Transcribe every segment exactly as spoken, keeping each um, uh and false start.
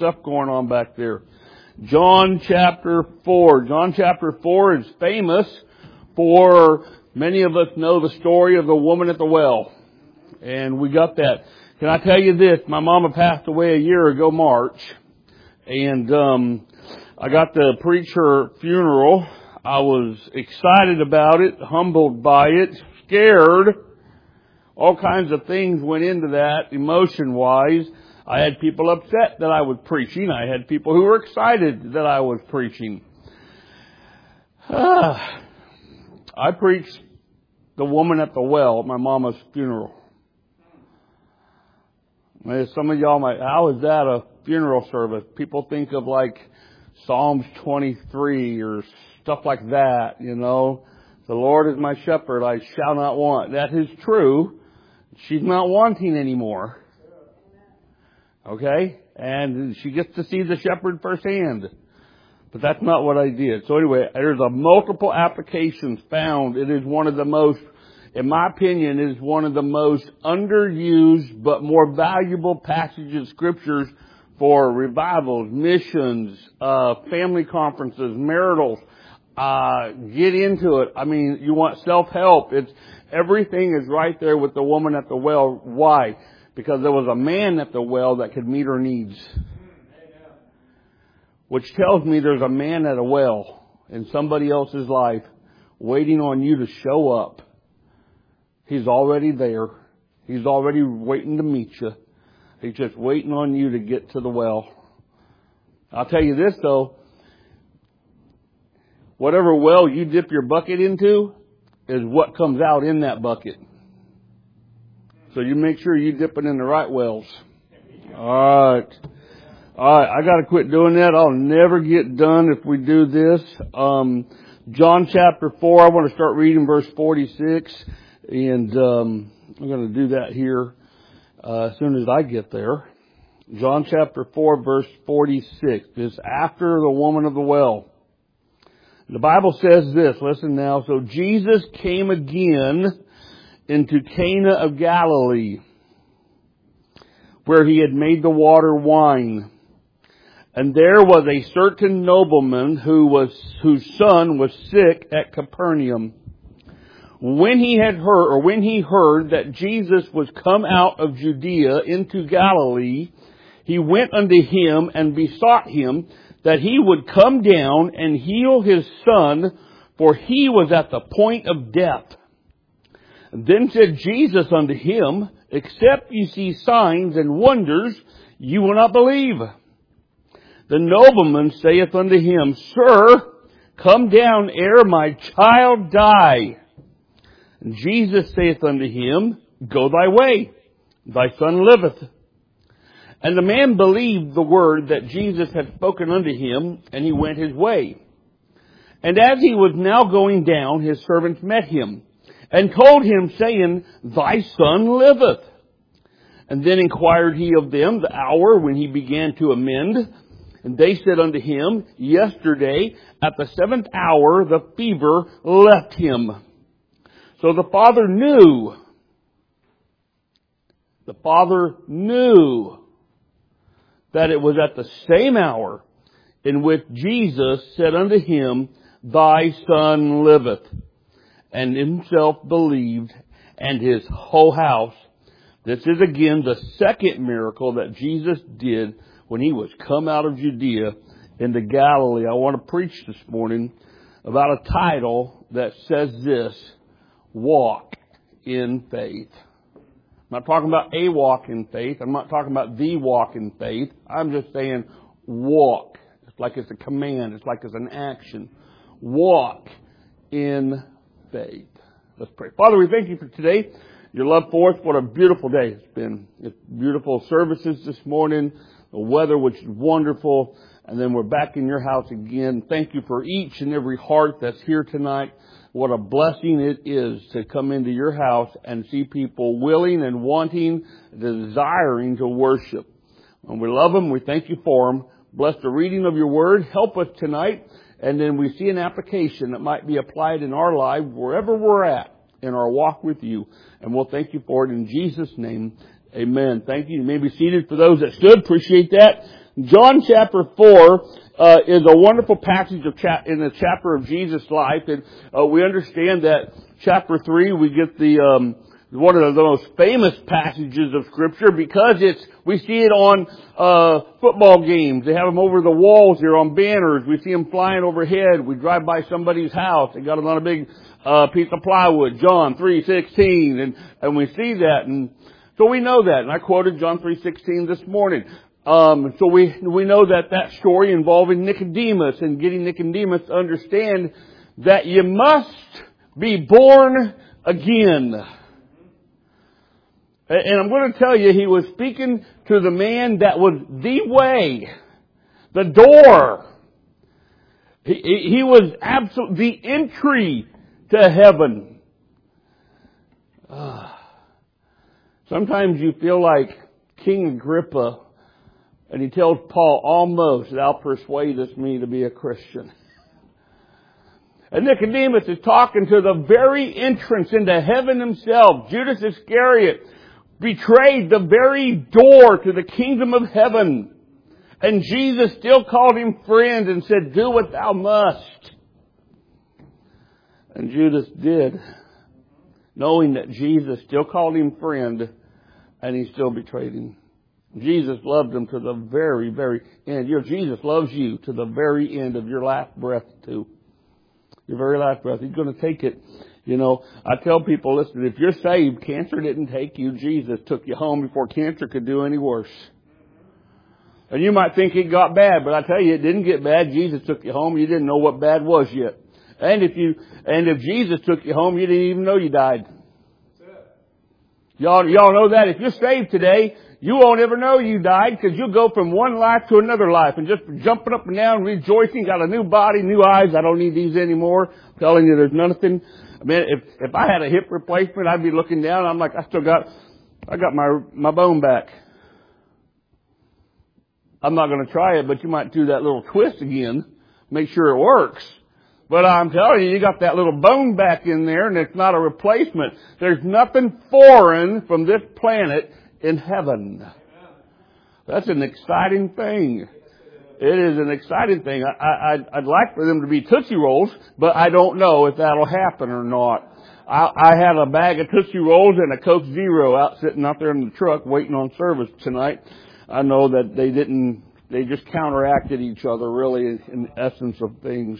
stuff going on back there. John chapter four. John chapter four is famous for, many of us know the story of the woman at the well. And we got that. Can I tell you this? My mama passed away a year ago, March. And um I got to preach her funeral. I was excited about it, humbled by it, scared. All kinds of things went into that, emotion-wise. I had people upset that I was preaching. I had people who were excited that I was preaching. Ah, I preached the woman at the well at my mama's funeral. Some of y'all might, how is that a funeral service? People think of like Psalms twenty-three or stuff like that, you know. The Lord is my shepherd, I shall not want. That is true. She's not wanting anymore. Okay? And she gets to see the shepherd firsthand. But that's not what I did. So anyway, there's a multiple applications found. It is one of the most, in my opinion, it is one of the most underused but more valuable passages of scriptures for revivals, missions, uh, family conferences, maritals. Uh, get into it. I mean, you want self-help. It's, everything is right there with the woman at the well. Why? Because there was a man at the well that could meet her needs. Which tells me there's a man at a well in somebody else's life waiting on you to show up. He's already there. He's already waiting to meet you. He's just waiting on you to get to the well. I'll tell you this though. Whatever well you dip your bucket into is what comes out in that bucket. So you make sure you dip it in the right wells. Alright. Alright, I gotta quit doing that. I'll never get done if we do this. Um, John chapter four, I want to start reading verse forty-six. And um, I'm going to do that here uh, as soon as I get there. John chapter four, verse forty-six. This after the woman of the well. The Bible says this. Listen now. So Jesus came again into Cana of Galilee, where he had made the water wine. And there was a certain nobleman who was whose son was sick at Capernaum. When he had heard, or when he heard that Jesus was come out of Judea into Galilee, he went unto him and besought him that he would come down and heal his son, for he was at the point of death. Then said Jesus unto him, except you see signs and wonders, you will not believe. The nobleman saith unto him, Sir, come down ere my child die. And Jesus saith unto him, Go thy way, thy son liveth. And the man believed the word that Jesus had spoken unto him, and he went his way. And as he was now going down, his servants met him, and told him, saying, Thy son liveth. And then inquired he of them the hour when he began to amend. And they said unto him, Yesterday at the seventh hour the fever left him. So the father knew, the father knew that it was at the same hour in which Jesus said unto him, Thy son liveth. And himself believed, and his whole house. This is again the second miracle that Jesus did when he was come out of Judea into Galilee. I want to preach this morning about a title that says this, Walk in Faith. I'm not talking about a walk in faith. I'm not talking about the walk in faith. I'm just saying walk. It's like it's a command. It's like it's an action. Walk in faith. Let's pray. Father, we thank you for today. Your love for us. What a beautiful day it's been. It's beautiful services this morning. The weather, which is wonderful. And then we're back in your house again. Thank you for each and every heart that's here tonight. What a blessing it is to come into your house and see people willing and wanting, desiring to worship. And we love them. We thank you for them. Bless the reading of your word. Help us tonight. And then we see an application that might be applied in our life wherever we're at in our walk with you. And we'll thank you for it in Jesus' name. Amen. Thank you. You may be seated for those that stood. Appreciate that. John chapter four uh, is a wonderful passage of cha- in the chapter of Jesus' life, and uh, we understand that chapter three we get the um, one of the most famous passages of Scripture because it's we see it on uh football games. They have them over the walls here on banners. We see them flying overhead. We drive by somebody's house. They got them on a big uh piece of plywood. John three sixteen, and and we see that, and so we know that. And I quoted John three sixteen this morning. Um, so we we know that that story involving Nicodemus and getting Nicodemus to understand that you must be born again. And I'm going to tell you, he was speaking to the man that was the way, the door. He, he was absolutely the entry to heaven. Uh, sometimes you feel like King Agrippa, and he tells Paul, almost thou persuadest me to be a Christian. And Nicodemus is talking to the very entrance into heaven himself. Judas Iscariot betrayed the very door to the kingdom of heaven. And Jesus still called him friend and said, do what thou must. And Judas did, knowing that Jesus still called him friend, and he still betrayed him. Jesus loved him to the very, very end. Your Jesus loves you to the very end of your last breath too. Your very last breath. He's going to take it. You know, I tell people, listen, if you're saved, cancer didn't take you. Jesus took you home before cancer could do any worse. And you might think it got bad, but I tell you, it didn't get bad. Jesus took you home. You didn't know what bad was yet. And if you, and if Jesus took you home, you didn't even know you died. Y'all, y'all know that? If you're saved today, you won't ever know you died because you'll go from one life to another life and just jumping up and down, rejoicing, got a new body, new eyes. I don't need these anymore. I'm telling you, there's nothing. I mean, if, if I had a hip replacement, I'd be looking down. I'm like, I still got, I got my, my bone back. I'm not going to try it, but you might do that little twist again. Make sure it works. But I'm telling you, you got that little bone back in there and it's not a replacement. There's nothing foreign from this planet in heaven. That's an exciting thing. It is an exciting thing. I, I, I'd like for them to be Tootsie Rolls, but I don't know if that'll happen or not. I, I had a bag of Tootsie Rolls and a Coke Zero out sitting out there in the truck waiting on service tonight. I know that they didn't, they just counteracted each other really in, in the essence of things.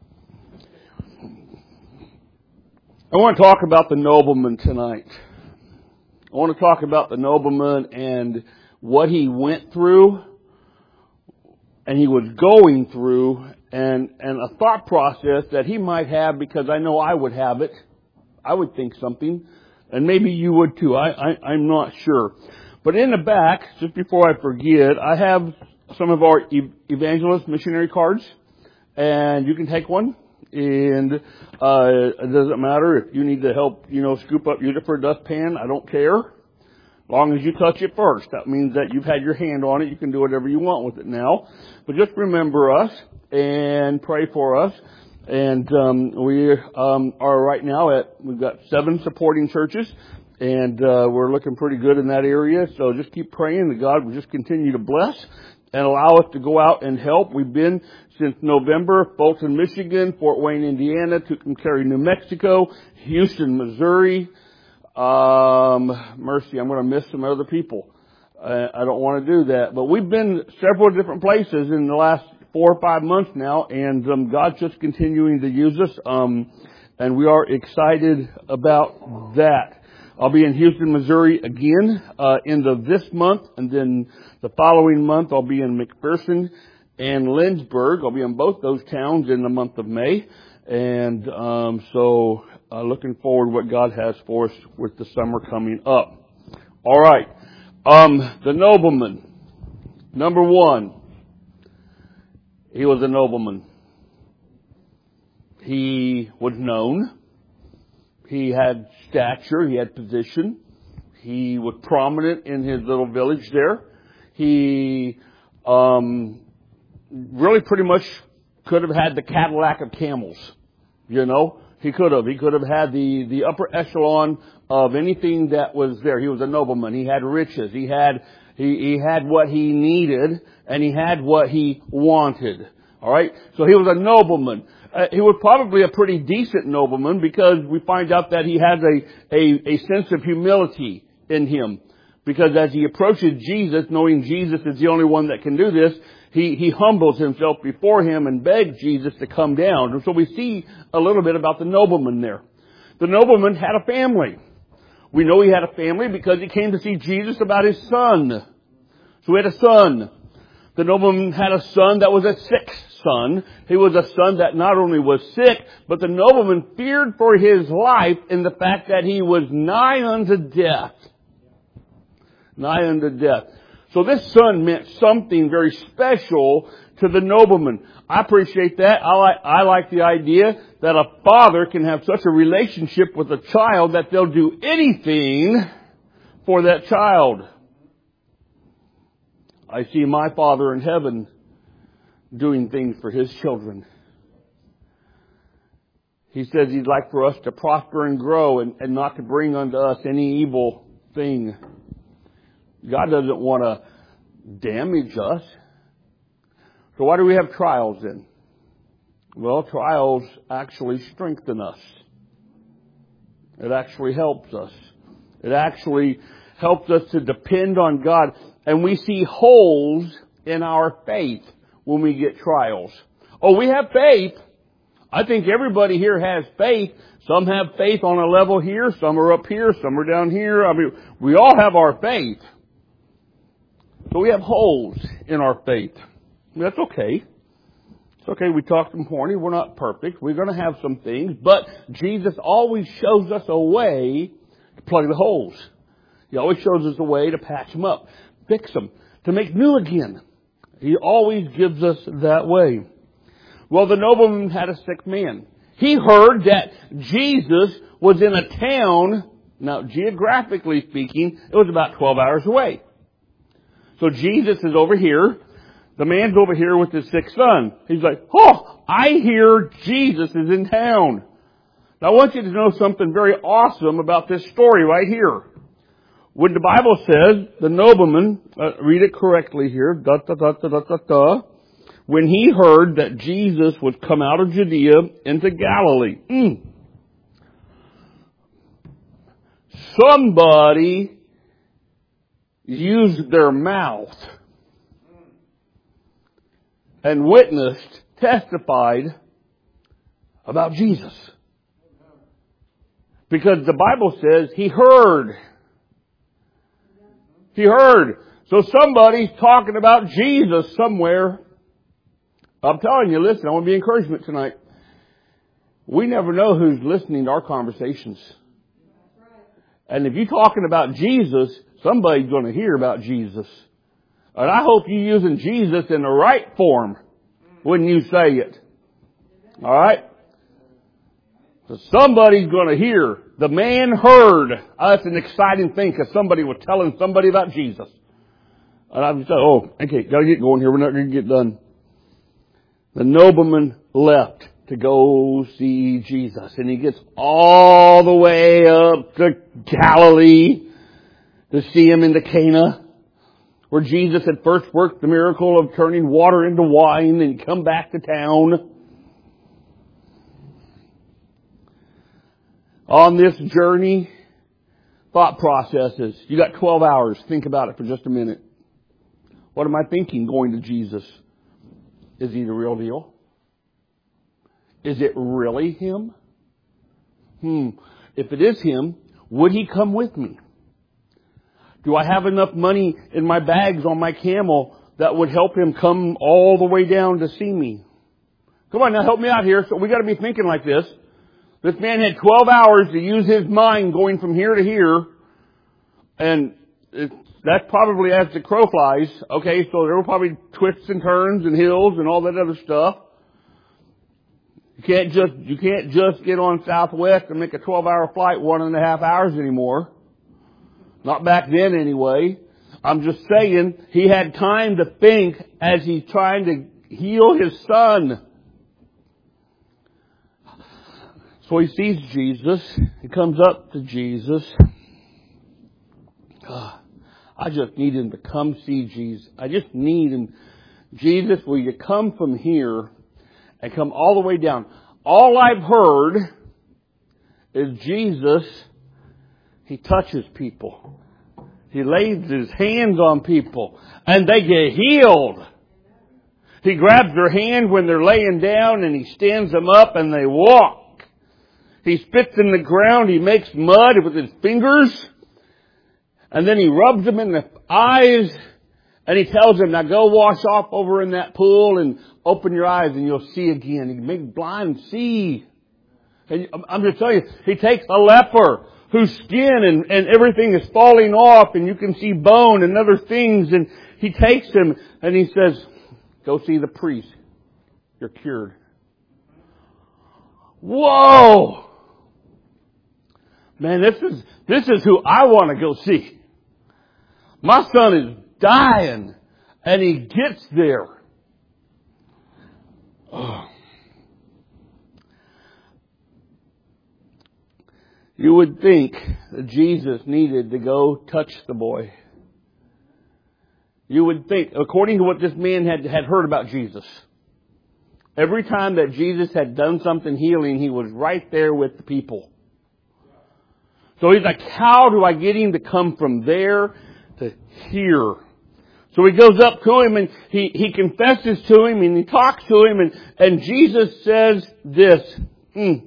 I want to talk about the nobleman tonight. I want to talk about the nobleman and what he went through and he was going through and, and a thought process that he might have, because I know I would have it. I would think something, and maybe you would too. I, I, I'm not sure. But in the back, just before I forget, I have some of our evangelist missionary cards, and you can take one. And uh it doesn't matter if you need to help, you know, scoop up, use it for a dustpan. I don't care. As long as you touch it first. That means that you've had your hand on it. You can do whatever you want with it now. But just remember us and pray for us. And um we um are right now at, we've got seven supporting churches. And uh we're looking pretty good in that area. So just keep praying that God will just continue to bless and allow us to go out and help. We've been since November, Fulton, Michigan, Fort Wayne, Indiana, Tucumcari, New Mexico, Houston, Missouri. Um, mercy, I'm going to miss some other people. Uh, I don't want to do that. But we've been several different places in the last four or five months now, and um, God's just continuing to use us, um, and we are excited about that. I'll be in Houston, Missouri again, uh, end of this month, and then the following month I'll be in McPherson and Lynchburg. I'll be in both those towns in the month of May, and um, so uh, looking forward to what God has for us with the summer coming up. All right, um, the nobleman. Number one, he was a nobleman. He was known. He had stature. He had position. He was prominent in his little village there. He um, really pretty much could have had the Cadillac of camels. You know, he could have. He could have had the, the upper echelon of anything that was there. He was a nobleman. He had riches. He had He, he had what he needed, and he had what he wanted. All right? So he was a nobleman. Uh, he was probably a pretty decent nobleman because we find out that he has a, a, a sense of humility in him. Because as he approaches Jesus, knowing Jesus is the only one that can do this, he, he humbles himself before him and begs Jesus to come down. And so we see a little bit about the nobleman there. The nobleman had a family. We know he had a family because he came to see Jesus about his son. So he had a son. The nobleman had a son that was a sick son. He was a son that not only was sick, but the nobleman feared for his life in the fact that he was nigh unto death. Nigh unto death. So this son meant something very special to the nobleman. I appreciate that. I like, I like the idea that a father can have such a relationship with a child that they'll do anything for that child. I see my Father in heaven doing things for His children. He says He'd like for us to prosper and grow and, and not to bring unto us any evil thing. God doesn't want to damage us. So why do we have trials then? Well, trials actually strengthen us. It actually helps us. It actually helps us to depend on God. And we see holes in our faith when we get trials. Oh, we have faith. I think everybody here has faith. Some have faith on a level here. Some are up here. Some are down here. I mean, we all have our faith. But we have holes in our faith. That's okay. It's okay. We talked this morning. We're not perfect. We're going to have some things. But Jesus always shows us a way to plug the holes. He always shows us a way to patch them up, fix them, to make new again. He always gives us that way. Well, the nobleman had a sick man. He heard that Jesus was in a town. Now, geographically speaking, it was about twelve hours away. So Jesus is over here. The man's over here with his sick son. He's like, oh, I hear Jesus is in town. Now I want you to know something very awesome about this story right here. When the Bible says, the nobleman, uh, read it correctly here, da, da, da, da, da, da, da, when he heard that Jesus would come out of Judea into Galilee. Mm, somebody used their mouth and witnessed, testified about Jesus. Because the Bible says he heard. He heard. So somebody's talking about Jesus somewhere. I'm telling you, listen, I want to be encouragement tonight. We never know who's listening to our conversations. And if you're talking about Jesus, somebody's going to hear about Jesus. And I hope you're using Jesus in the right form when you say it. All right? So somebody's going to hear. The man heard. Oh, that's an exciting thing because somebody was telling somebody about Jesus. And I'm just saying, oh, okay, gotta get going here. We're not going to get done. The nobleman left to go see Jesus. And he gets all the way up to Galilee to see him in the Cana, where Jesus had first worked the miracle of turning water into wine and come back to town. On this journey, thought processes. You got twelve hours. Think about it for just a minute. What am I thinking going to Jesus? Is He the real deal? Is it really Him? Hmm. If it is Him, would He come with me? Do I have enough money in my bags on my camel that would help Him come all the way down to see me? Come on now, help me out here. So we got to be thinking like this. This man had twelve hours to use his mind going from here to here. And it, that's probably as the crow flies. Okay, so there were probably twists and turns and hills and all that other stuff. You can't just, you can't just get on Southwest and make a twelve hour flight one and a half hours anymore. Not back then anyway. I'm just saying he had time to think as he's trying to heal his son. So he sees Jesus. He comes up to Jesus. Uh, I just need him to come see Jesus. I just need him. Jesus, will you come from here and come all the way down? All I've heard is Jesus, he touches people. He lays his hands on people and they get healed. He grabs their hand when they're laying down and he stands them up and they walk. He spits in the ground. He makes mud with his fingers. And then he rubs them in the eyes. And he tells them, now go wash off over in that pool and open your eyes and you'll see again. He can make blind see. And I'm just telling you, he takes a leper whose skin and, and everything is falling off and you can see bone and other things. And he takes him and he says, go see the priest. You're cured. Whoa! Man, this is, this is who I want to go see. My son is dying and he gets there. Oh. You would think that Jesus needed to go touch the boy. You would think, according to what this man had, had heard about Jesus, every time that Jesus had done something healing, he was right there with the people. So he's like, how do I get him to come from there to here? So he goes up to him and he, he confesses to him and he talks to him and, and Jesus says this. Mm.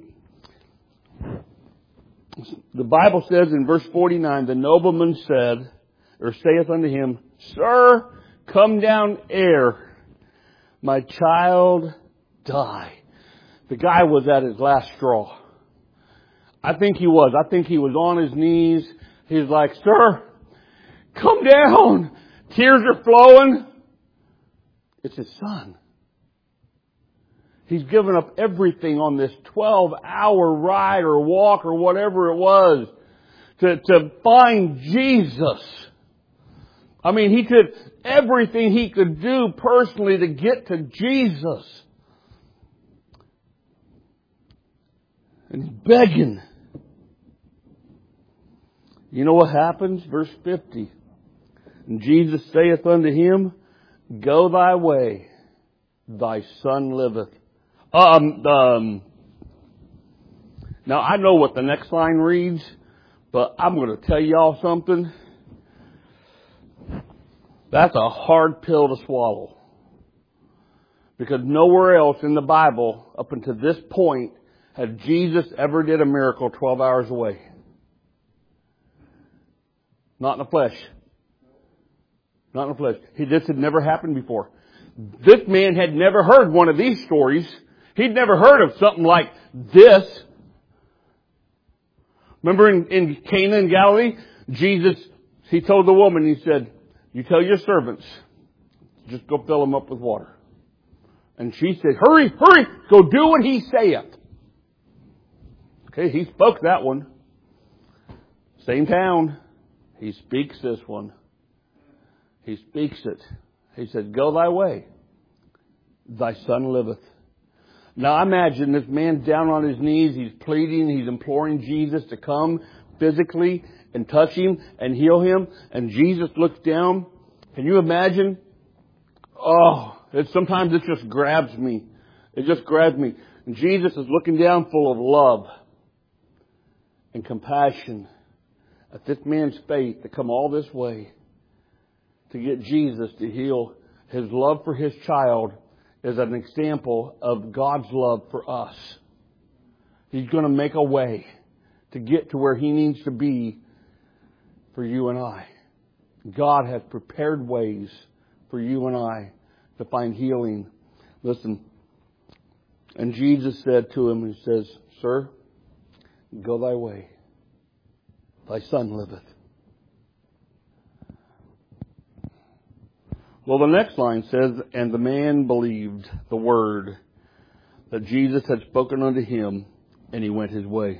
The Bible says in verse forty-nine, the nobleman said, or saith unto him, Sir, come down ere my child die. The guy was at his last straw. I think he was. I think he was on his knees. He's like, Sir, come down. Tears are flowing. It's his son. He's given up everything on this twelve hour ride or walk or whatever it was to, to find Jesus. I mean, he did everything he could do personally to get to Jesus. And he's begging. You know what happens? Verse fifty. And Jesus saith unto him, Go thy way, thy son liveth. Um, um, now I know what the next line reads, but I'm going to tell y'all something. That's a hard pill to swallow. Because nowhere else in the Bible, up until this point, had Jesus ever did a miracle twelve hours away. Not in the flesh. Not in the flesh. He, this had never happened before. This man had never heard one of these stories. He'd never heard of something like this. Remember in, in Cana in Galilee, Jesus, he told the woman, he said, you tell your servants, just go fill them up with water. And she said, hurry, hurry, go do what he saith. Okay, he spoke that one. Same town. He speaks this one. He speaks it. He said, go thy way. Thy son liveth. Now imagine this man's down on his knees. He's pleading. He's imploring Jesus to come physically and touch him and heal him. And Jesus looks down. Can you imagine? Oh, it, sometimes it just grabs me. It just grabs me. And Jesus is looking down full of love and compassion at this man's faith to come all this way to get Jesus to heal. His love for his child is an example of God's love for us. He's going to make a way to get to where he needs to be for you and I. God has prepared ways for you and I to find healing. Listen, and Jesus said to him, he says, Sir, go thy way. Thy son liveth. Well, the next line says, and the man believed the word that Jesus had spoken unto him, and he went his way.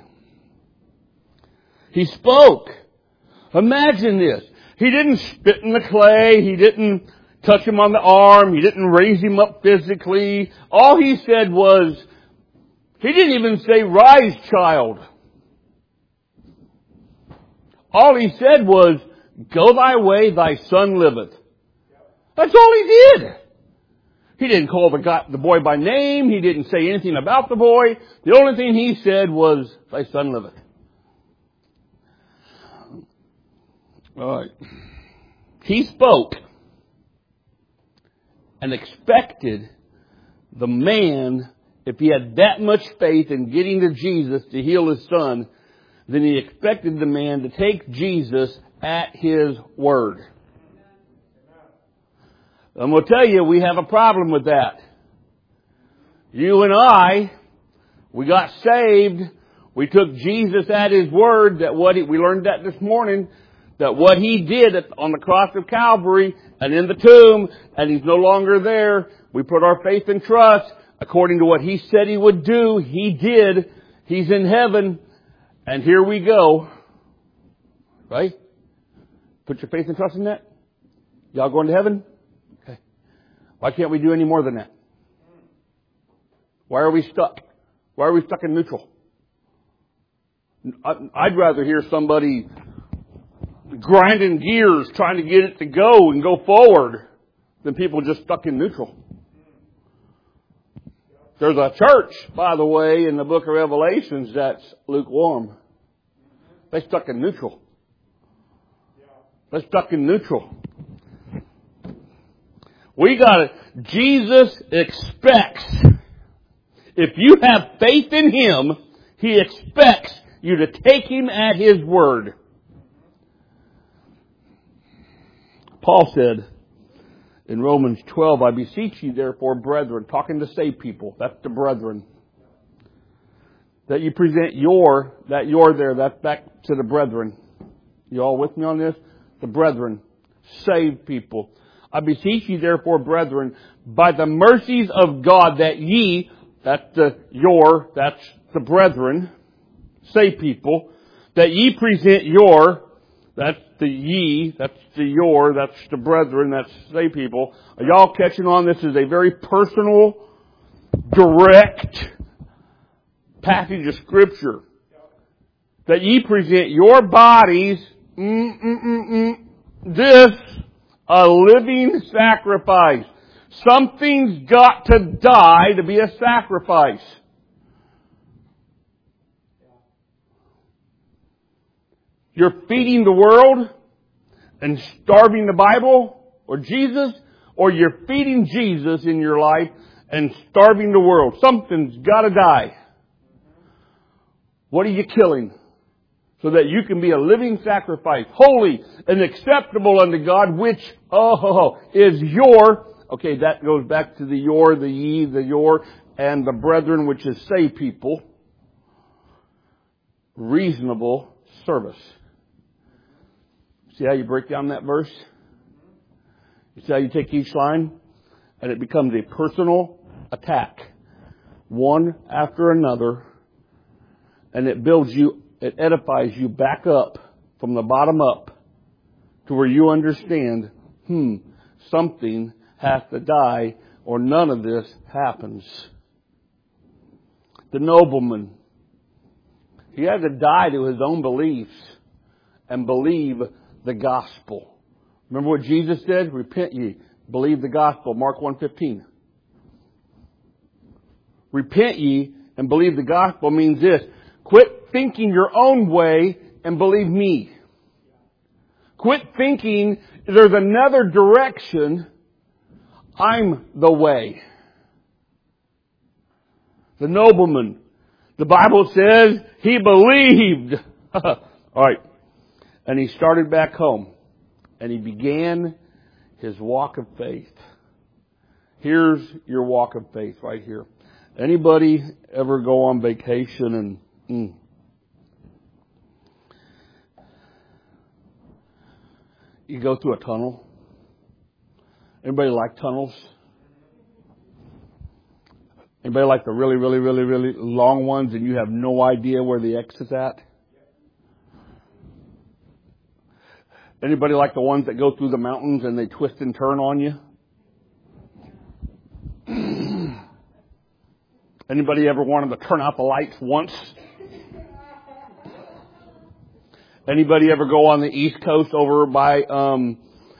He spoke. Imagine this. He didn't spit in the clay. He didn't touch him on the arm. He didn't raise him up physically. All he said was, he didn't even say, rise, child. All he said was, Go thy way, thy son liveth. That's all he did. He didn't call the guy, the boy by name. He didn't say anything about the boy. The only thing he said was, thy son liveth. All right. He spoke and expected the man, if he had that much faith in getting to Jesus to heal his son, then he expected the man to take Jesus at his word. I'm going to tell you, we have a problem with that. You and I, we got saved. We took Jesus at his word, that what he, we learned that this morning, that what he did at, on the cross of Calvary and in the tomb, and he's no longer there. We put our faith and trust according to what he said he would do. He did. He's in heaven. And here we go. Right? Put your faith and trust in that? Y'all going to heaven? Okay. Why can't we do any more than that? Why are we stuck? Why are we stuck in neutral? I'd rather hear somebody grinding gears trying to get it to go and go forward than people just stuck in neutral. There's a church, by the way, in the book of Revelations that's lukewarm. They're stuck in neutral. They're stuck in neutral. We got it. Jesus expects, if you have faith in Him, He expects you to take Him at His word. Paul said in Romans twelve, I beseech you therefore, brethren, talking to saved people, that's the brethren, that you present your, that your there, that's back to the brethren. You all with me on this? The brethren, saved people. I beseech you therefore, brethren, by the mercies of God, that ye, that's the your, that's the brethren, saved people, that ye present your, that's the ye, that's the your, that's the brethren, that's saved people. Are y'all catching on? This is a very personal, direct passage of Scripture. That ye present your bodies, mm, mm, mm, mm, this, a living sacrifice. Something's got to die to be a sacrifice. You're feeding the world and starving the Bible or Jesus, or you're feeding Jesus in your life and starving the world. Something's got to die. What are you killing? So that you can be a living sacrifice, holy and acceptable unto God, which, oh, is your, okay, that goes back to the your, the ye, the your, and the brethren, which is saved people, reasonable service. See how you break down that verse? You see how you take each line? And it becomes a personal attack. One after another. And it builds you, it edifies you back up from the bottom up to where you understand, hmm, something has to die or none of this happens. The nobleman, he had to die to his own beliefs and believe the gospel. Remember what Jesus said? Repent ye, believe the gospel. Mark one fifteen. Repent ye and believe the gospel means this. Quit thinking your own way and believe me. Quit thinking there's another direction. I'm the way. The nobleman. The Bible says he believed. All right. And he started back home. And he began his walk of faith. Here's your walk of faith right here. Anybody ever go on vacation and mm, you go through a tunnel? Anybody like tunnels? Anybody like the really, really, really, really long ones and you have no idea where the exit's at? Anybody like the ones that go through the mountains and they twist and turn on you? Anybody ever wanted to turn out the lights once? Anybody ever go on the East Coast over by um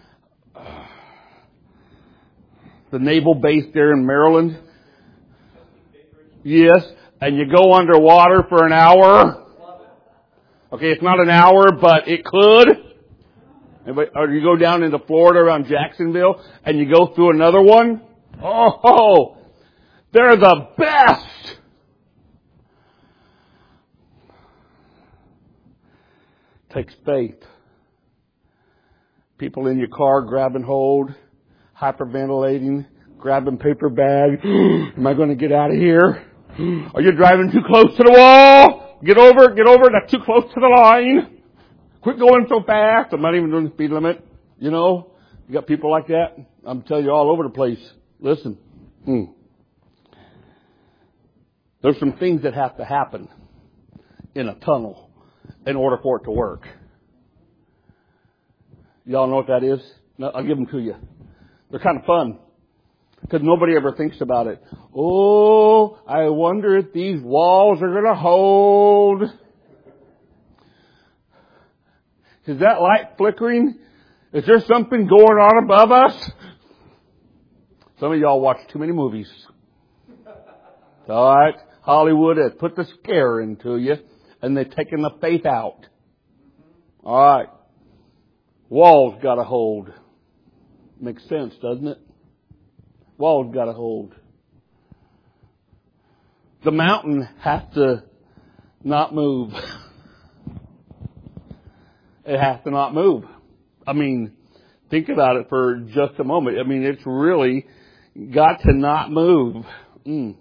the naval base there in Maryland? Yes. And you go underwater for an hour. Okay, it's not an hour, but it could. Or you go down into Florida around Jacksonville and you go through another one. Oh, they're the best. Takes faith. People in your car grabbing hold, hyperventilating, grabbing paper bag. Am I going to get out of here? Are you driving too close to the wall? Get over, get over. That's too close to the line. Quit going so fast. I'm not even doing the speed limit. You know, you got people like that. I'm telling you all over the place. Listen, hmm. There's some things that have to happen in a tunnel in order for it to work. Y'all know what that is? No, I'll give them to you. They're kind of fun. Because nobody ever thinks about it. Oh, I wonder if these walls are going to hold. Is that light flickering? Is there something going on above us? Some of y'all watch too many movies. All right. Hollywood has put the scare into you, and they've taken the faith out. All right. Walls got to hold. Makes sense, doesn't it? Walls got to hold. The mountain has to not move. It has to not move. I mean, think about it for just a moment. I mean, it's really got to not move. Mm.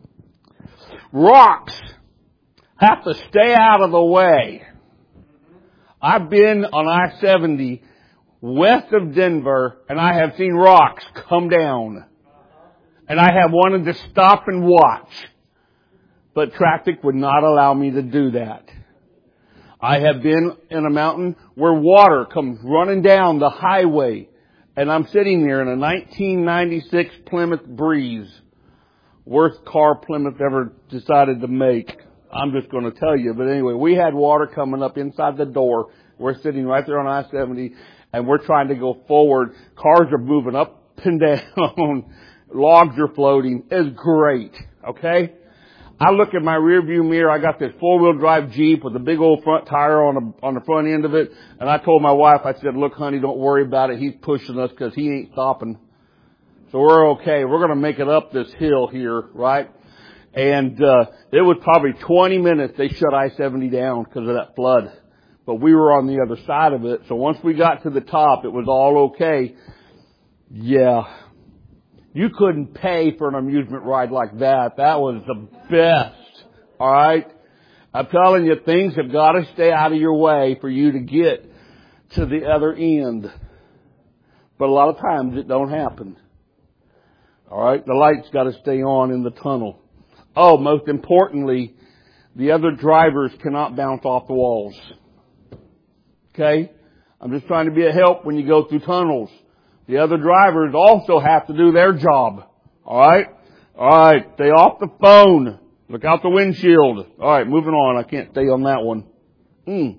Rocks have to stay out of the way. I've been on I seventy west of Denver, and I have seen rocks come down. And I have wanted to stop and watch. But traffic would not allow me to do that. I have been in a mountain where water comes running down the highway. And I'm sitting there in a nineteen ninety-six Plymouth Breeze. Worst car Plymouth ever decided to make. I'm just going to tell you. But anyway, we had water coming up inside the door. We're sitting right there on I seventy. And we're trying to go forward. Cars are moving up and down. Logs are floating. It's great. Okay? I look at my rear view mirror. I got this four-wheel drive Jeep with a big old front tire on the, on the front end of it. And I told my wife, I said, look, honey, don't worry about it. He's pushing us because he ain't stopping. So we're okay. We're going to make it up this hill here, right? And, uh, it was probably twenty minutes they shut I seventy down because of that flood. But we were on the other side of it. So once we got to the top, it was all okay. Yeah. You couldn't pay for an amusement ride like that. That was the best. All right? I'm telling you, things have got to stay out of your way for you to get to the other end. But a lot of times it don't happen. All right? The light's got to stay on in the tunnel. Oh, most importantly, the other drivers cannot bounce off the walls. Okay? I'm just trying to be a help when you go through tunnels. The other drivers also have to do their job. Alright? Alright, stay off the phone. Look out the windshield. Alright, moving on. I can't stay on that one. Mm.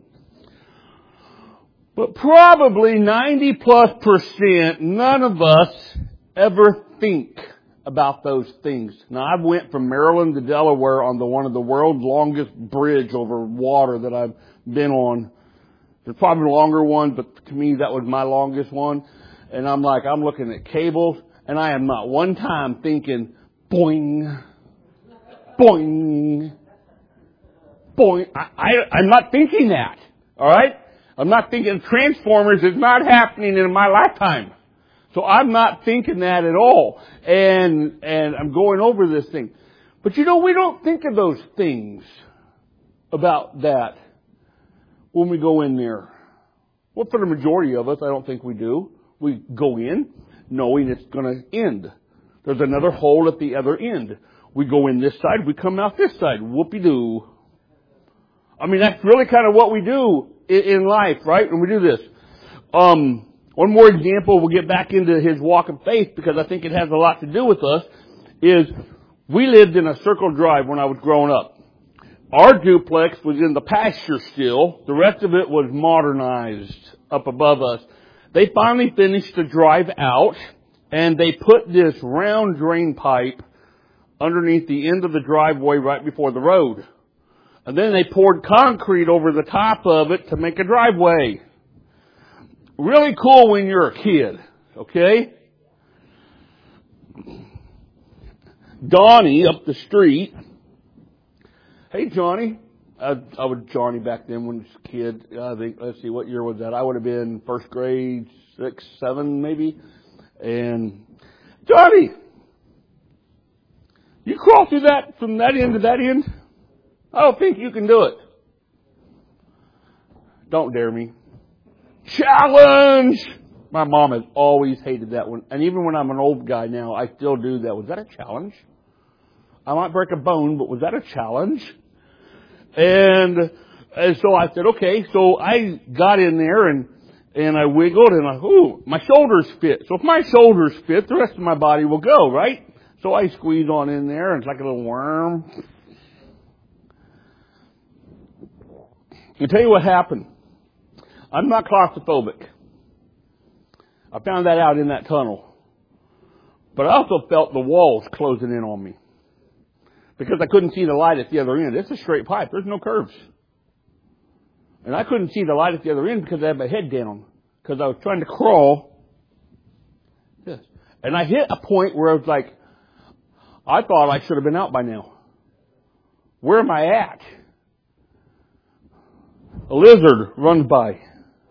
But probably ninety plus percent, none of us ever think about those things. Now, I went from Maryland to Delaware on the one of the world's longest bridge over water that I've been on. There's probably a longer one, but to me that was my longest one. And I'm like, I'm looking at cables, and I am not one time thinking, boing, boing, boing. I, I, I'm not thinking that, all right? I'm not thinking Transformers is not happening in my lifetime. So I'm not thinking that at all. And, and I'm going over this thing. But you know, we don't think of those things about that when we go in there. Well, for the majority of us, I don't think we do. We go in knowing it's going to end. There's another hole at the other end. We go in this side, we come out this side. Whoopie-doo. I mean, that's really kind of what we do in, in life, right? When we do this. Um, one more example, we'll get back into his walk of faith because I think it has a lot to do with us, is we lived in a circle drive when I was growing up. Our duplex was in the pasture still. The rest of it was modernized up above us. They finally finished the drive out, and they put this round drain pipe underneath the end of the driveway right before the road. And then they poured concrete over the top of it to make a driveway. Really cool when you're a kid, okay? Donnie up the street. Hey, Johnny. I, I was Johnny back then when I was a kid. I think, let's see, what year was that? I would have been first grade, six, seven maybe. And, Johnny, you crawl through that, from that end to that end? I don't think you can do it. Don't dare me. Challenge! My mom has always hated that one. And even when I'm an old guy now, I still do that. Was that a challenge? I might break a bone, but was that a challenge? And, and so I said, okay. So I got in there and, and I wiggled and I, ooh, my shoulders fit. So if my shoulders fit, the rest of my body will go, right? So I squeeze on in there and it's like a little worm. I'll tell you what happened. I'm not claustrophobic. I found that out in that tunnel. But I also felt the walls closing in on me. Because I couldn't see the light at the other end. It's a straight pipe. There's no curves. And I couldn't see the light at the other end because I had my head down. Because I was trying to crawl. Yes. And I hit a point where I was like, I thought I should have been out by now. Where am I at? A lizard runs by.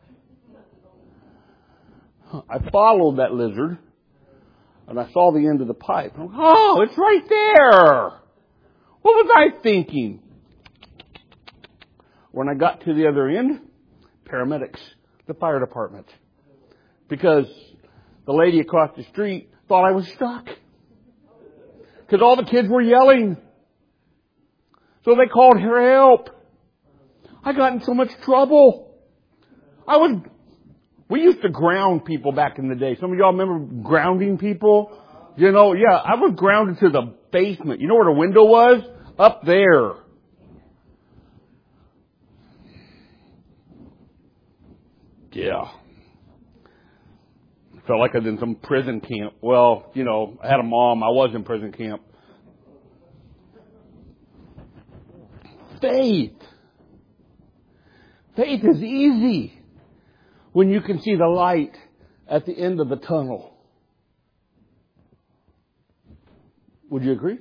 I followed that lizard, and I saw the end of the pipe. Oh, it's right there! What was I thinking? When I got to the other end, paramedics, the fire department. Because the lady across the street thought I was stuck. Because all the kids were yelling. So they called her help. I got in so much trouble. I was... We used to ground people back in the day. Some of y'all remember grounding people? You know, yeah, I was grounded to the basement. You know where the window was? Up there. Yeah. Felt like I was in some prison camp. Well, you know, I had a mom. I was in prison camp. Faith. Faith is easy when you can see the light at the end of the tunnel. Would you agree?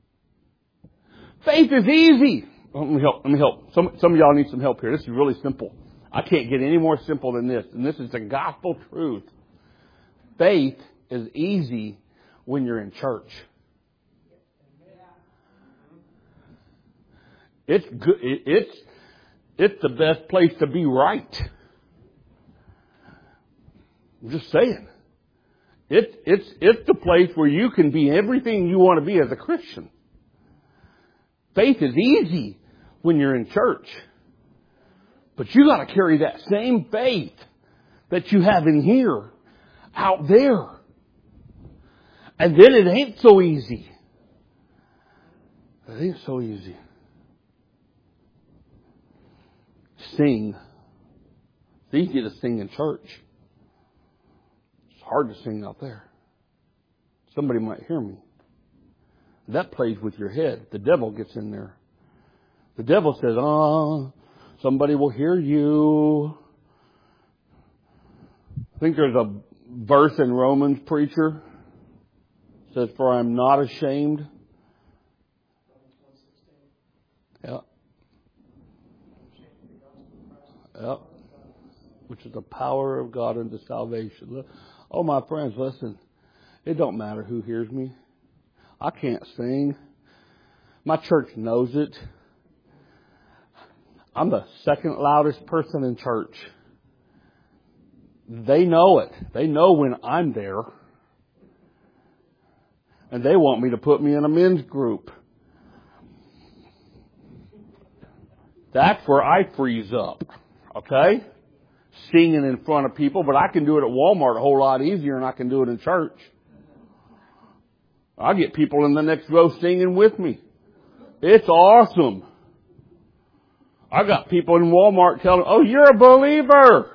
Faith is easy. Let me help. Let me help. Some, some of y'all need some help here. This is really simple. I can't get any more simple than this. And this is the gospel truth. Faith is easy when you're in church. It's good. It's, it's the best place to be right. I'm just saying. It's, it's, it's the place where you can be everything you want to be as a Christian. Faith is easy when you're in church. But you got to carry that same faith that you have in here out there. And then it ain't so easy. It ain't so easy. Sing. It's easy to sing in church. It's hard to sing out there. Somebody might hear me. That plays with your head. The devil gets in there. The devil says, oh, somebody will hear you. I think there's a verse in Romans, preacher. It says, for I am not ashamed. Yeah. Yeah. Which is the power of God unto salvation. Oh, my friends, listen. It don't matter who hears me. I can't sing. My church knows it. I'm the second loudest person in church. They know it. They know when I'm there. And they want me to put me in a men's group. That's where I freeze up. Okay? Singing in front of people. But I can do it at Walmart a whole lot easier than I can do it in church. I get people in the next row singing with me. It's awesome. I got people in Walmart telling, oh, you're a believer.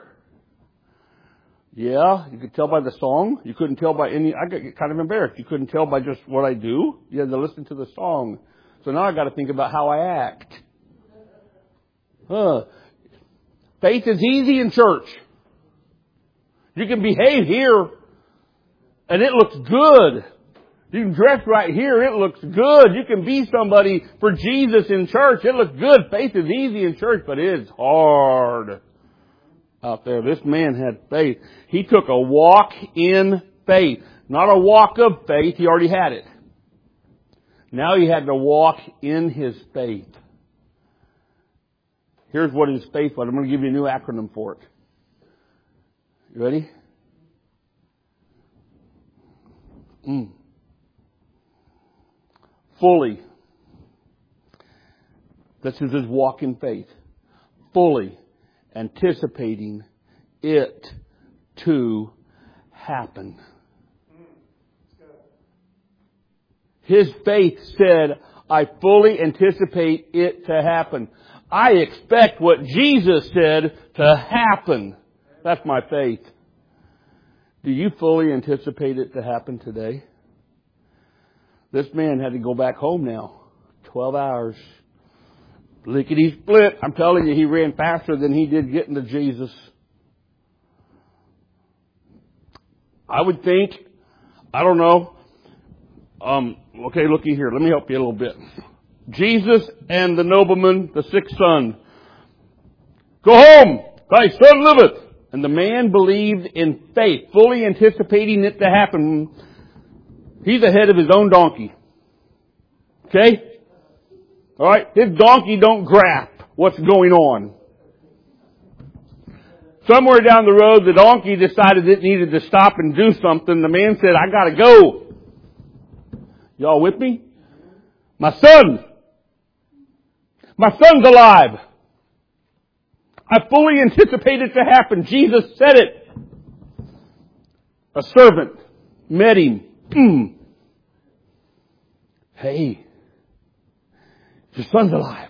Yeah, you could tell by the song. You couldn't tell by any, I get kind of embarrassed. You couldn't tell by just what I do. You had to listen to the song. So now I got to think about how I act. Huh. Faith is easy in church. You can behave here and it looks good. You can dress right here, it looks good. You can be somebody for Jesus in church, it looks good. Faith is easy in church, but it is hard out there. This man had faith. He took a walk in faith. Not a walk of faith, he already had it. Now he had to walk in his faith. Here's what his faith was. I'm going to give you a new acronym for it. You ready? Mm. Fully. This is his walk in faith. Fully anticipating it to happen. His faith said, I fully anticipate it to happen. I expect what Jesus said to happen. That's my faith. Do you fully anticipate it to happen today? This man had to go back home now. Twelve hours. Lickety split. I'm telling you, he ran faster than he did getting to Jesus. I would think, I don't know. Um, okay, looky here. Let me help you a little bit. Jesus and the nobleman, the sick son. Go home, thy son liveth. And the man believed in faith, fully anticipating it to happen. He's ahead of his own donkey. Okay? Alright? His donkey don't grasp what's going on. Somewhere down the road, the donkey decided it needed to stop and do something. The man said, I gotta go. Y'all with me? My son! My son's alive! I fully anticipate it to happen. Jesus said it. A servant met him. Mm. Hey, your son's alive.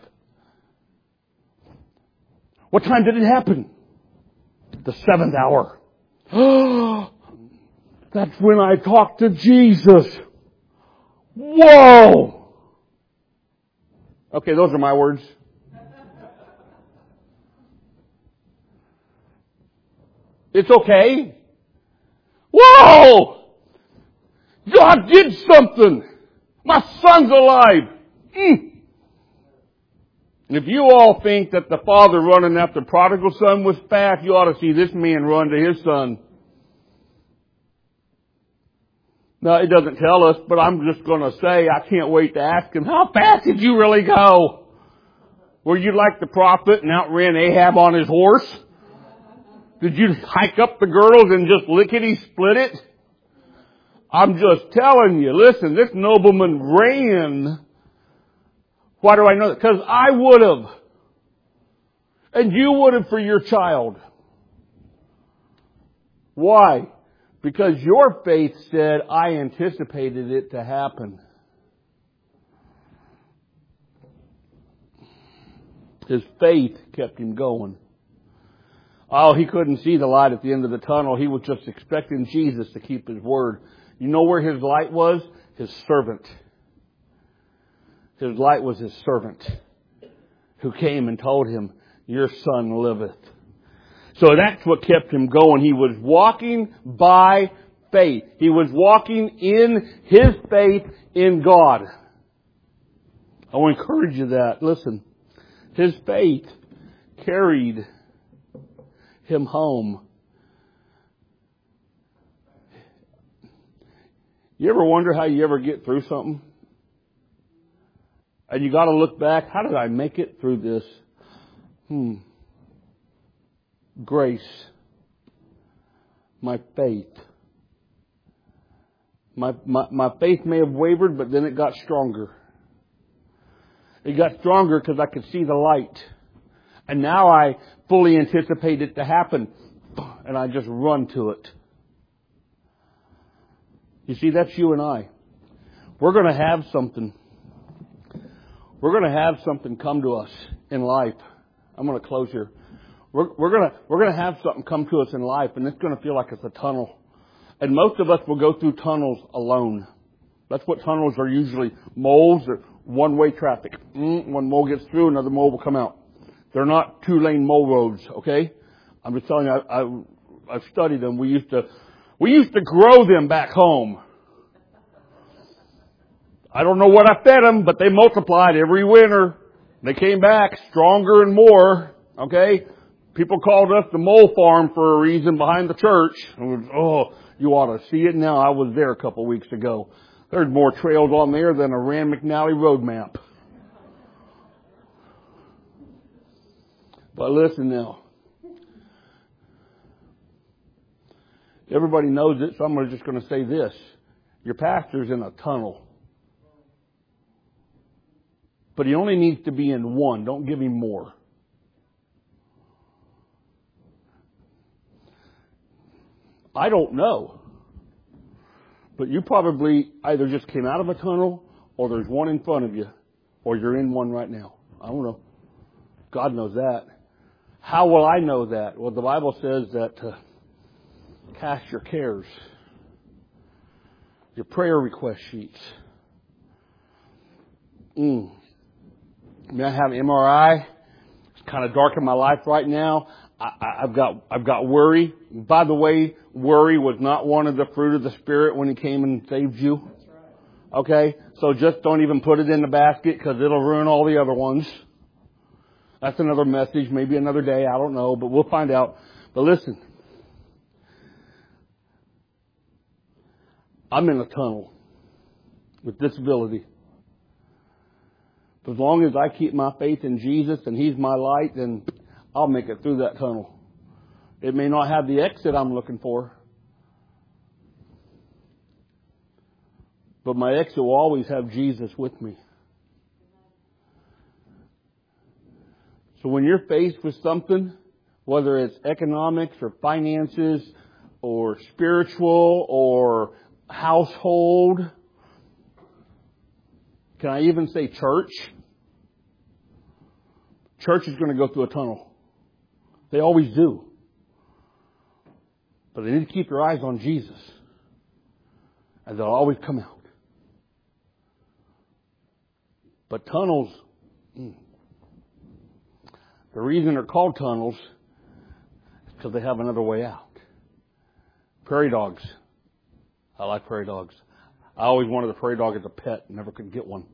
What time did it happen? The seventh hour. That's when I talked to Jesus. Whoa! Okay, those are my words. It's okay. Whoa! God did something. My son's alive. Mm. If you all think that the father running after the prodigal son was fast, you ought to see this man run to his son. Now, it doesn't tell us, but I'm just going to say, I can't wait to ask him, how fast did you really go? Were you like the prophet and outran Ahab on his horse? Did you hike up the girdles and just lickety split it? I'm just telling you, listen, this nobleman ran. Why do I know that? Because I would have. And you would have for your child. Why? Because your faith said, I anticipated it to happen. His faith kept him going. Oh, he couldn't see the light at the end of the tunnel. He was just expecting Jesus to keep his word. You know where his light was? His servant. His light was his servant who came and told him, your son liveth. So that's what kept him going. He was walking by faith. He was walking in his faith in God. I want to encourage you that. Listen, his faith carried him home. You ever wonder how you ever get through something? And you got to look back, how did I make it through this? Hmm. Grace. My faith. My, my, my faith may have wavered, but then it got stronger. It got stronger because I could see the light. And now I fully anticipate it to happen. And I just run to it. You see, that's you and I. We're going to have something. We're going to have something come to us in life. I'm going to close here. We're, we're going to we're going to have something come to us in life, and it's going to feel like it's a tunnel. And most of us will go through tunnels alone. That's what tunnels are usually. Moles are one-way traffic. One mole gets through, another mole will come out. They're not two-lane mole roads, okay? I'm just telling you, I, I, I've studied them. We used to, we used to grow them back home. I don't know what I fed them, but they multiplied every winter. They came back stronger and more, okay? People called us the mole farm for a reason behind the church. It was, oh, you ought to see it now. I was there a couple weeks ago. There's more trails on there than a Rand McNally road map. But listen now. Everybody knows it, so I'm just going to say this. Your pastor's in a tunnel. But he only needs to be in one. Don't give him more. I don't know. But you probably either just came out of a tunnel, or there's one in front of you, or you're in one right now. I don't know. God knows that. How will I know that? Well, the Bible says that uh, cast your cares, your prayer request sheets. Mm. I mean, I have M R I. It's kind of dark in my life right now. I, I've got I've got worry. By the way, worry was not one of the fruit of the Spirit when He came and saved you. That's right. Okay? So just don't even put it in the basket because it'll ruin all the other ones. That's another message, maybe another day, I don't know, but we'll find out. But listen. I'm in a tunnel with disability. As long as I keep my faith in Jesus and He's my light, then I'll make it through that tunnel. It may not have the exit I'm looking for, but my exit will always have Jesus with me. So when you're faced with something, whether it's economics or finances or spiritual or household, can I even say church? Church is going to go through a tunnel. They always do. But they need to keep their eyes on Jesus. And they'll always come out. But tunnels, mm, the reason they're called tunnels is because they have another way out. Prairie dogs. I like prairie dogs. I always wanted a prairie dog as a pet. Never could get one.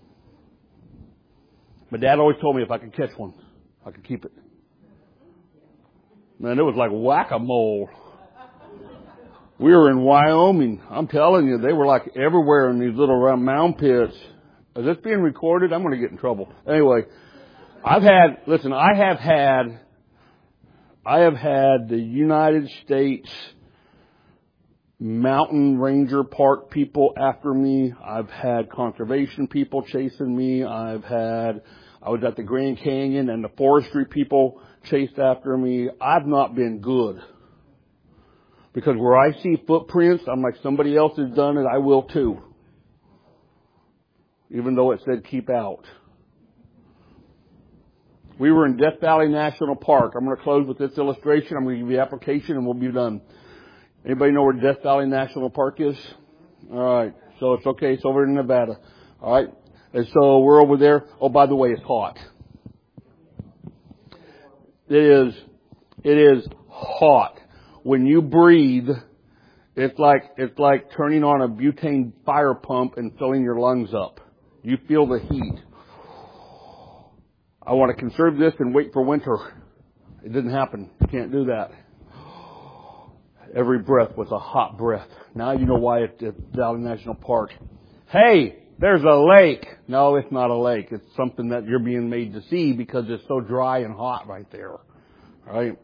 My dad always told me if I could catch one, I could keep it. Man, it was like whack-a-mole. We were in Wyoming. I'm telling you, they were like everywhere in these little round mound pits. Is this being recorded? I'm going to get in trouble. Anyway, I've had, listen, I have had, I have had the United States mountain ranger park people after me. I've had conservation people chasing me. I've had, I was at the Grand Canyon and the forestry people chased after me. I've not been good. Because where I see footprints, I'm like, somebody else has done it, I will too. Even though it said keep out. We were in Death Valley National Park. I'm going to close with this illustration. I'm going to give you the application and we'll be done. Anybody know where Death Valley National Park is? All right. So it's okay. It's over in Nevada. All right. And so we're over there. Oh, by the way, it's hot. It is, it is hot. When you breathe, it's like, it's like turning on a butane fire pump and filling your lungs up. You feel the heat. I want to conserve this and wait for winter. It didn't happen. You can't do that. Every breath was a hot breath. Now you know why it's at Valley National Park. Hey, there's a lake. No, it's not a lake. It's something that you're being made to see because it's so dry and hot right there. All right?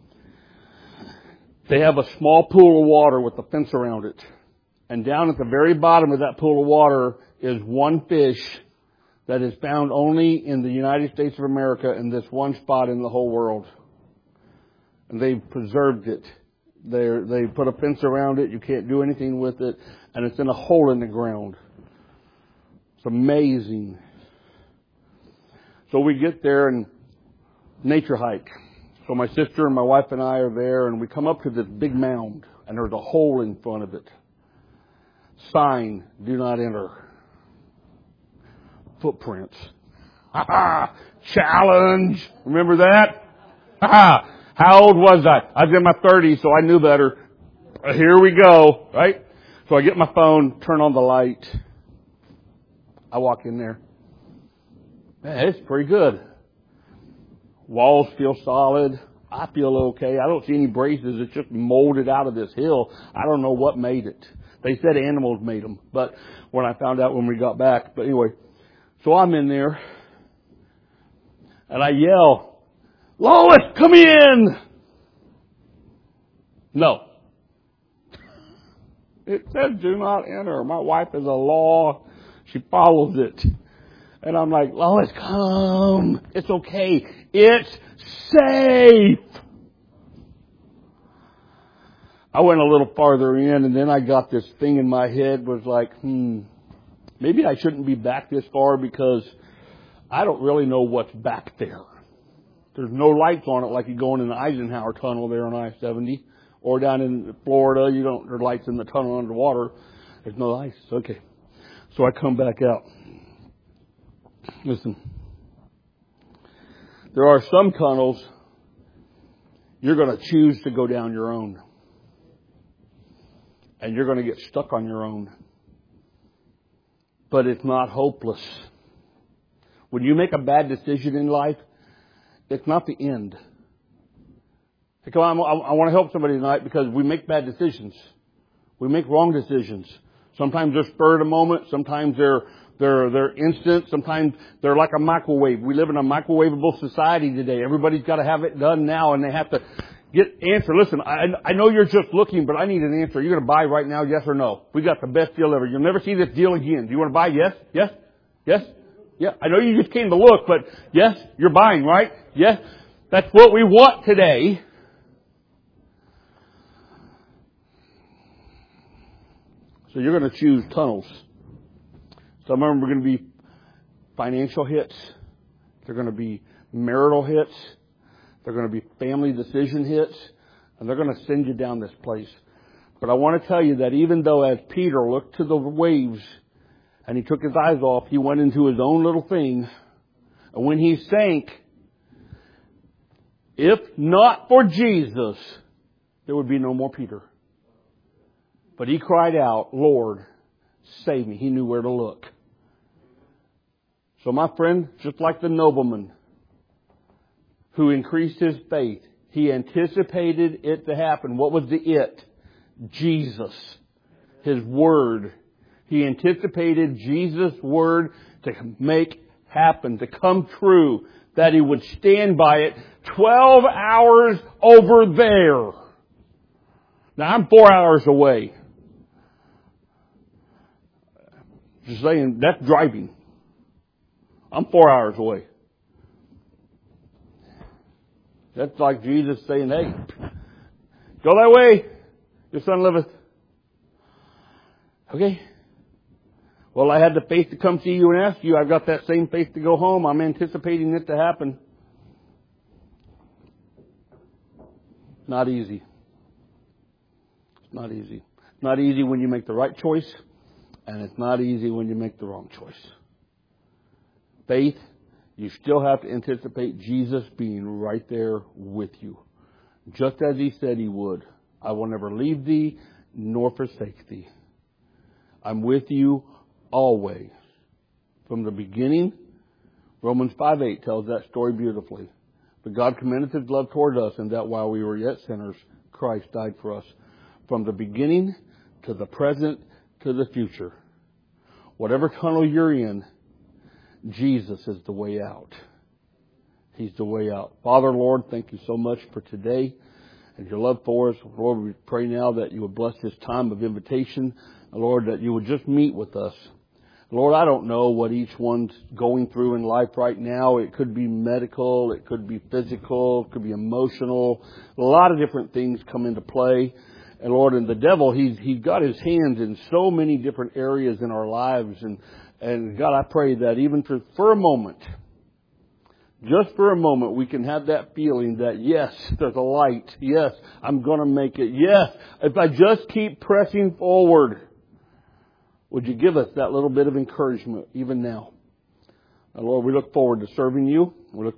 They have a small pool of water with a fence around it. And down at the very bottom of that pool of water is one fish that is found only in the United States of America in this one spot in the whole world. And they've preserved it. They're, they put a fence around it. You can't do anything with it. And it's in a hole in the ground. It's amazing. So we get there and nature hike. So my sister and my wife and I are there, and we come up to this big mound, and there's a hole in front of it. Sign, do not enter. Footprints. Ha ha! Challenge! Remember that? Ha ha! How old was I? I was in my thirties, so I knew better. Here we go, right? So I get my phone, turn on the light. I walk in there. Man, it's pretty good. Walls feel solid. I feel okay. I don't see any braces. It's just molded out of this hill. I don't know what made it. They said animals made them, but when I found out when we got back. But anyway, so I'm in there, and I yell, Lois, come in! No. It says do not enter. My wife is a law. She follows it. And I'm like, Lois, come. It's okay. It's safe. I went a little farther in, and then I got this thing in my head was like, hmm, maybe I shouldn't be back this far because I don't really know what's back there. There's no lights on it like you go in the Eisenhower Tunnel there on I seventy. Or down in Florida, you don't, there are lights in the tunnel underwater. There's no lights. Okay. So I come back out. Listen. There are some tunnels you're going to choose to go down your own. And you're going to get stuck on your own. But it's not hopeless. When you make a bad decision in life, it's not the end. Come on, I want to help somebody tonight because we make bad decisions. We make wrong decisions. Sometimes they're spur of the moment. Sometimes they're they're they're instant. Sometimes they're like a microwave. We live in a microwavable society today. Everybody's got to have it done now, and they have to get answer. Listen, I I know you're just looking, but I need an answer. You're going to buy right now, yes or no? We got the best deal ever. You'll never see this deal again. Do you want to buy? Yes, yes, yes, yeah. I know you just came to look, but yes, you're buying, right? Yes, that's what we want today. So you're going to choose tunnels. Some of them are going to be financial hits. They're going to be marital hits. They're going to be family decision hits. And they're going to send you down this place. But I want to tell you that even though as Peter looked to the waves and he took his eyes off, he went into his own little thing. And when he sank, if not for Jesus, there would be no more Peter. But he cried out, Lord, save me. He knew where to look. So my friend, just like the nobleman who increased his faith, he anticipated it to happen. What was the it? Jesus. His word. He anticipated Jesus' word to make happen, to come true, that he would stand by it twelve hours over there. Now I'm four hours away. Just saying, that's driving. I'm four hours away. That's like Jesus saying, hey, go that way. Your son liveth. Okay. Well, I had the faith to come see you and ask you. I've got that same faith to go home. I'm anticipating it to happen. Not easy. It's not easy. It's not easy when you make the right choice. And it's not easy when you make the wrong choice. Faith, you still have to anticipate Jesus being right there with you. Just as He said He would. I will never leave thee nor forsake thee. I'm with you always. From the beginning, Romans five eight tells that story beautifully. But God commendeth His love toward us, and that while we were yet sinners, Christ died for us. From the beginning to the present to the future. Whatever tunnel you're in, Jesus is the way out. He's the way out. Father, Lord, thank you so much for today and your love for us. Lord, we pray now that you would bless this time of invitation. Lord, that you would just meet with us. Lord, I don't know what each one's going through in life right now. It could be medical. It could be physical. It could be emotional. A lot of different things come into play. And Lord, and the devil, he's, he's got his hands in so many different areas in our lives. And, and God, I pray that even for, for a moment, just for a moment, we can have that feeling that, yes, there's a light. Yes, I'm going to make it. Yes, if I just keep pressing forward. Would you give us that little bit of encouragement even now? And Lord, we look forward to serving you. We look